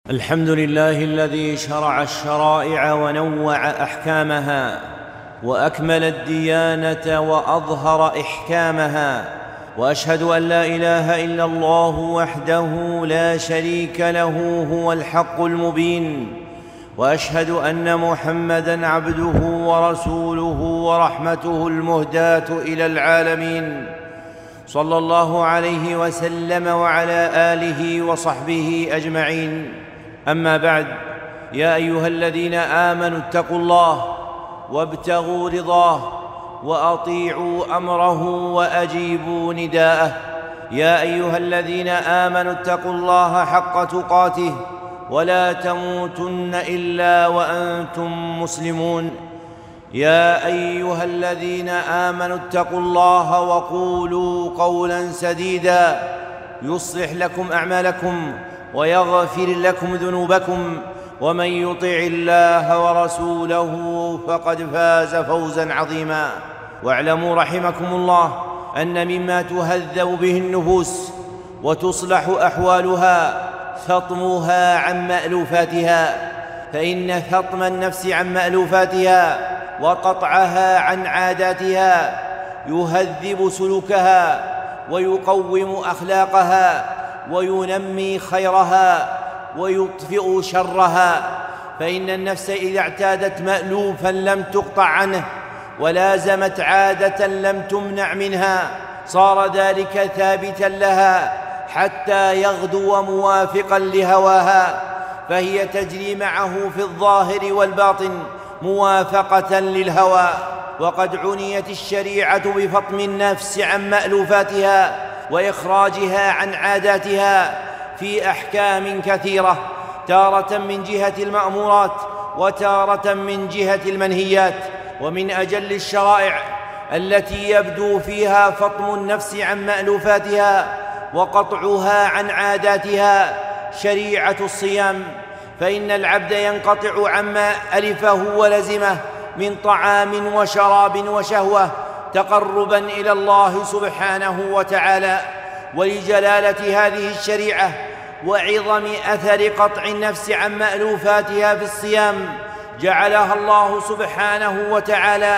الحمد لله الذي شرع الشرائع ونوع أحكامها وأكمل الديانة وأظهر إحكامها، وأشهد أن لا إله إلا الله وحده لا شريك له هو الحق المبين، وأشهد أن محمدًا عبده ورسوله ورحمته المهداة إلى العالمين، صلى الله عليه وسلم وعلى آله وصحبه أجمعين. أما بعد، يا أيها الذين آمنوا اتقوا الله وابتغوا رضاه وأطيعوا أمره وأجيبوا نداءه. يا أيها الذين آمنوا اتقوا الله حق تقاته ولا تموتن إلا وأنتم مسلمون. يا أيها الذين آمنوا اتقوا الله وقولوا قولا سديدا يصلح لكم أعمالكم ويغفر لكم ذنوبكم، ومن يطع الله ورسوله فقد فاز فوزا عظيما. واعلموا رحمكم الله أن مما تهذب به النفوس وتصلح أحوالها فطمها عن مألوفاتها، فإن فطم النفس عن مألوفاتها وقطعها عن عاداتها يهذب سلوكها ويقوم أخلاقها وينمي خيرها ويطفئ شرها. فإن النفس إذا اعتادت مألوفا لم تقطع عنه ولازمت عادة لم تمنع منها صار ذلك ثابتا لها حتى يغدو موافقا لهواها، فهي تجري معه في الظاهر والباطن موافقة للهوى. وقد عنيت الشريعة بفطم النفس عن مألوفاتها وإخراجها عن عاداتها في أحكام كثيرة، تارة من جهة المأمورات وتارة من جهة المنهيات. ومن أجل الشرائع التي يبدو فيها فطم النفس عن مألوفاتها وقطعها عن عاداتها شريعة الصيام، فإن العبد ينقطع عما ألفه ولزمه من طعام وشراب وشهوة تقرباً إلى الله سبحانه وتعالى. ولجلالة هذه الشريعة وعظم أثر قطع النفس عن مألوفاتها في الصيام جعلها الله سبحانه وتعالى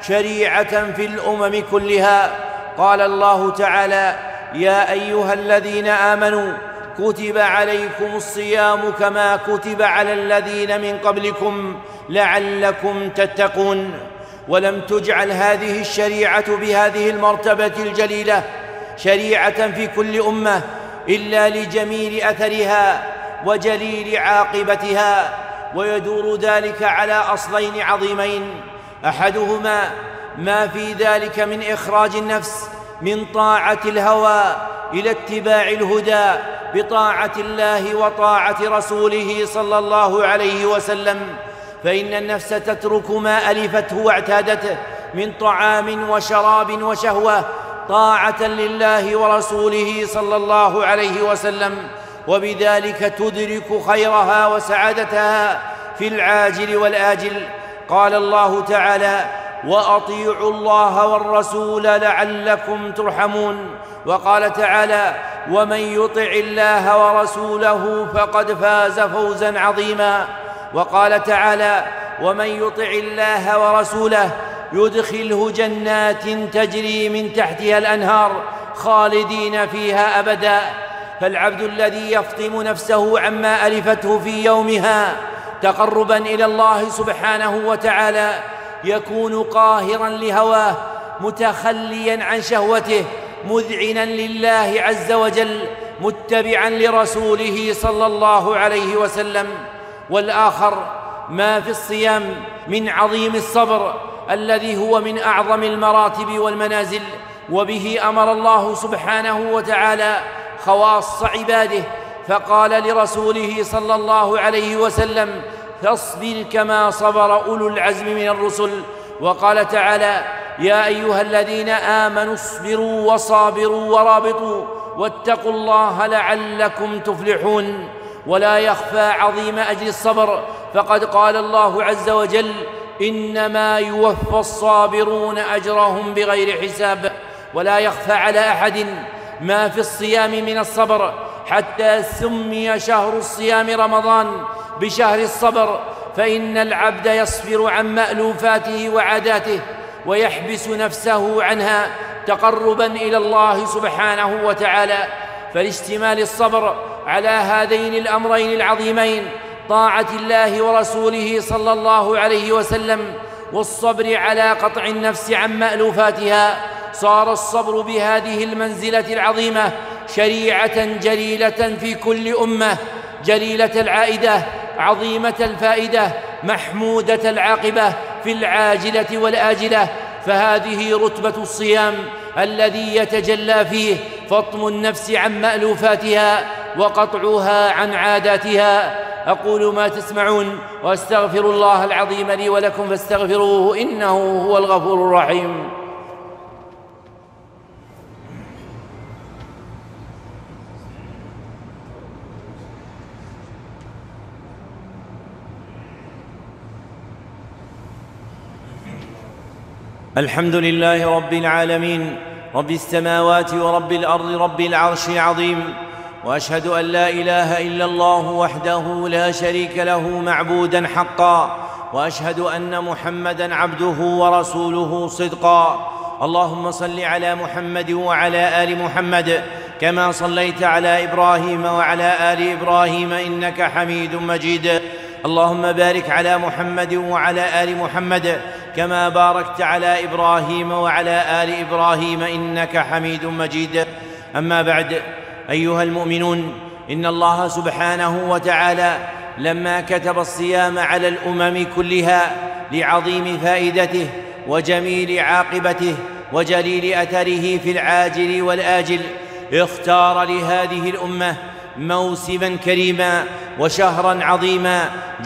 شريعة في الأمم كلها. قال الله تعالى: يا أيها الذين آمنوا كتب عليكم الصيام كما كتب على الذين من قبلكم لعلكم تتقون. ولم تجعل هذه الشريعة بهذه المرتبة الجليلة شريعة في كل أمة إلا لجميل أثرها وجليل عاقبتها، ويدور ذلك على أصلين عظيمين: أحدهما ما في ذلك من إخراج النفس من طاعة الهوى إلى اتباع الهدى بطاعة الله وطاعة رسوله صلى الله عليه وسلم، فإن النفس تترك ما ألفته واعتادته من طعام وشراب وشهوة طاعة لله ورسوله صلى الله عليه وسلم، وبذلك تدرك خيرها وسعادتها في العاجل والآجل. قال الله تعالى: وأطيعوا الله والرسول لعلكم ترحمون. وقال تعالى: ومن يطع الله ورسوله فقد فاز فوزا عظيما. وقال تعالى: ومن يطع الله ورسوله يدخله جنات تجري من تحتها الأنهار خالدين فيها أبدا. فالعبد الذي يفطم نفسه عما ألفته في يومها تقربا إلى الله سبحانه وتعالى يكون قاهرا لهواه متخليا عن شهوته مذعنا لله عز وجل متبعا لرسوله صلى الله عليه وسلم. والآخر ما في الصيام من عظيم الصبر الذي هو من أعظم المراتب والمنازل، وبه أمر الله سبحانه وتعالى خواص عباده، فقال لرسوله صلى الله عليه وسلم: فاصبر كما صبر أولو العزم من الرسل. وقال تعالى: يا أيها الذين آمنوا اصبروا وصابروا ورابطوا واتقوا الله لعلكم تفلحون. ولا يخفى عظيم أجر الصبر، فقد قال الله عز وجل: إنما يوفى الصابرون أجرهم بغير حساب. ولا يخفى على أحد ما في الصيام من الصبر، حتى سمي شهر الصيام رمضان بشهر الصبر، فإن العبد يصبر عن مألوفاته وعاداته ويحبس نفسه عنها تقربا إلى الله سبحانه وتعالى. فلاشتمال الصبر على هذين الأمرين العظيمين، طاعة الله ورسوله صلى الله عليه وسلم والصبر على قطع النفس عن مألوفاتها، صار الصبر بهذه المنزلة العظيمة شريعة جليلة في كل أمة، جليلة العائدة، عظيمة الفائدة، محمودة العاقبة في العاجلة والآجلة. فهذه رتبة الصيام الذي يتجلى فيه فطم النفس عن مألوفاتها وقطعها عن عاداتها. أقول ما تسمعون وأستغفر الله العظيم لي ولكم فاستغفروه إنه هو الغفور الرحيم. الحمد لله رب العالمين، رب السماوات ورب الأرض، رب العرش العظيم، وأشهد أن لا إله إلا الله وحده لا شريك له معبودا حقا، وأشهد أن محمدًا عبده ورسوله صدقا. اللهم صل على محمد وعلى آل محمد كما صليت على إبراهيم وعلى آل إبراهيم إنك حميد مجيد. اللهم بارك على محمد وعلى آل محمد كما باركت على إبراهيم وعلى آل إبراهيم إنك حميد مجيد. أما بعد، أيها المؤمنون، إن الله سبحانه وتعالى لما كتب الصيام على الأمم كلها لعظيم فائدته وجميل عاقبته وجليل أثره في العاجل والآجل، اختار لهذه الأمة موسماً كريماً وشهراً عظيماً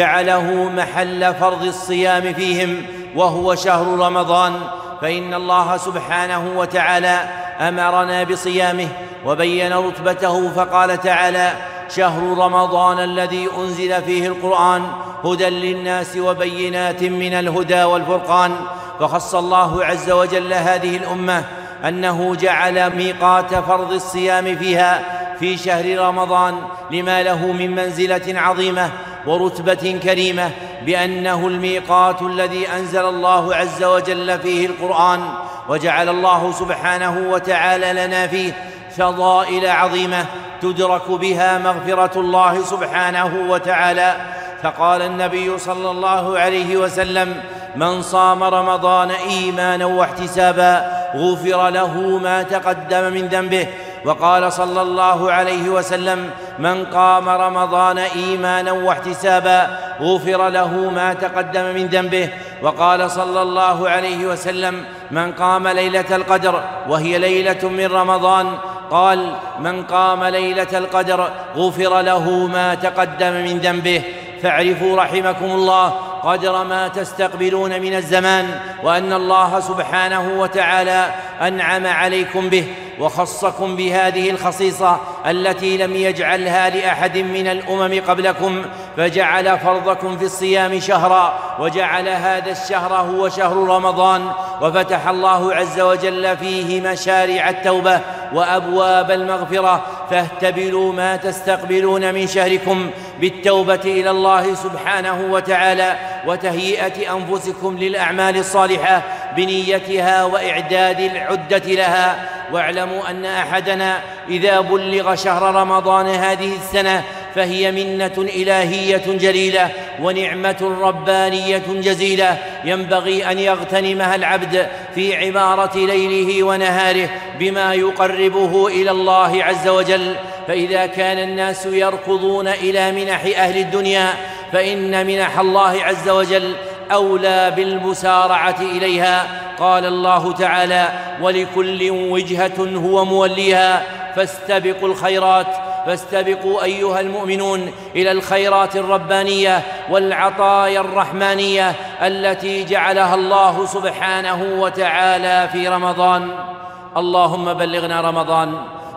جعله محل فرض الصيام فيهم، وهو شهر رمضان. فإن الله سبحانه وتعالى أمرنا بصيامه وبين رتبته، فقال تعالى: شهر رمضان الذي أنزل فيه القرآن هدى للناس وبينات من الهدى والفرقان. فخص الله عز وجل هذه الأمة أنه جعل ميقات فرض الصيام فيها في شهر رمضان لما له من منزلة عظيمة ورتبة كريمة، بأنه الميقات الذي أنزل الله عز وجل فيه القرآن، وجعل الله سبحانه وتعالى لنا فيه فضائل عظيمة تدرك بها مغفرة الله سبحانه وتعالى. فقال النبي صلى الله عليه وسلم: من صام رمضان إيمانا واحتسابا غفر له ما تقدم من ذنبه. وقال صلى الله عليه وسلم: من قام رمضان إيمانا واحتسابا غفر له ما تقدم من ذنبه. وقال صلى الله عليه وسلم: من قام ليلة القدر وهي ليلة من رمضان، قال: من قام ليلة القدر غفر له ما تقدم من ذنبه. فاعرفوا رحمكم الله قدر ما تستقبلون من الزمان، وأن الله سبحانه وتعالى أنعم عليكم به وخصكم بهذه الخصيصة التي لم يجعلها لأحد من الأمم قبلكم، فجعل فرضكم في الصيام شهرا، وجعل هذا الشهر هو شهر رمضان، وفتح الله عز وجل فيه مشارع التوبة وأبواب المغفرة. فاهتبلوا ما تستقبلون من شهركم بالتوبة إلى الله سبحانه وتعالى وتهيئة أنفسكم للأعمال الصالحة بنيتها وإعداد العدة لها. واعلموا أن أحدنا إذا بلغ شهر رمضان هذه السنة فهي منة إلهية جليلة ونعمة ربانية جزيلة ينبغي أن يغتنمها العبد في عمارة ليله ونهاره بما يقربه إلى الله عز وجل. فإذا كان الناس يركضون إلى منح أهل الدنيا، فإن منح الله عز وجل أولى بالمسارعة إليها. قال الله تعالى: ولكل وجهة هو موليها فاستبقوا الخيرات. فاستبقوا أيها المؤمنون إلى الخيرات الربانية والعطايا الرحمانية التي جعلها الله سبحانه وتعالى في رمضان. اللهم بلغنا رمضان،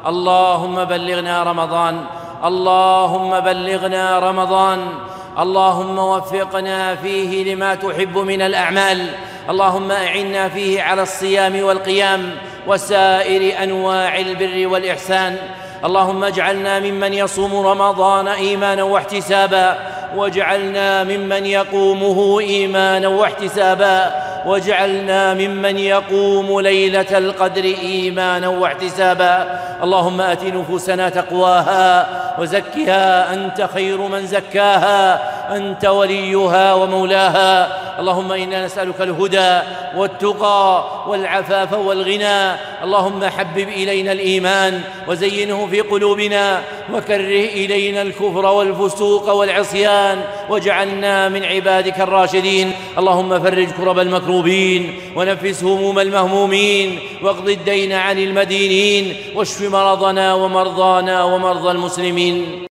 اللهم بلغنا رمضان، اللهم بلغنا رمضان. اللهم وفقنا فيه لما تحب من الأعمال. اللهم أعنا فيه على الصيام والقيام وسائر أنواع البر والإحسان. اللهم اجعلنا ممن يصوم رمضان إيمانا واحتسابا، واجعلنا ممن يقومه إيمانا واحتسابا، واجعلنا ممن يقوم ليلة القدر إيمانا واحتسابا. اللهم آت نفوسنا تقواها وزكها، أنت خير من زكاها، أنت وليها ومولاها. اللهم إنا نسألك الهدى والتقى والعفاف والغنى. اللهم حبب إلينا الإيمان وزينه في قلوبنا، وكره إلينا الكفر والفسوق والعصيان، واجعلنا من عبادك الراشدين. اللهم فرج كرب المكروبين، ونفس هموم المهمومين، واقض الدين عن المدينين، واشف مرضنا ومرضانا ومرضى المسلمين.